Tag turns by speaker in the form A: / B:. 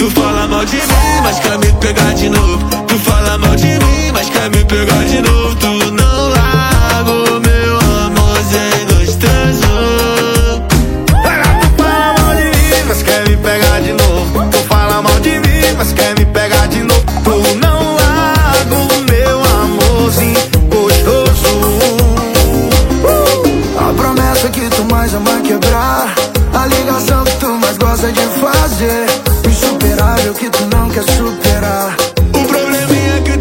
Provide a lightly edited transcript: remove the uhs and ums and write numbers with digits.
A: Tu fala mal de mim, mas quer me pegar de novo. Tu fala mal de mim, mas quer me pegar de novo. Tu não larga o meu amorzinho gostoso.
B: Tu fala mal de mim, mas quer me pegar de novo. Tu fala mal de mim, mas quer me pegar de novo.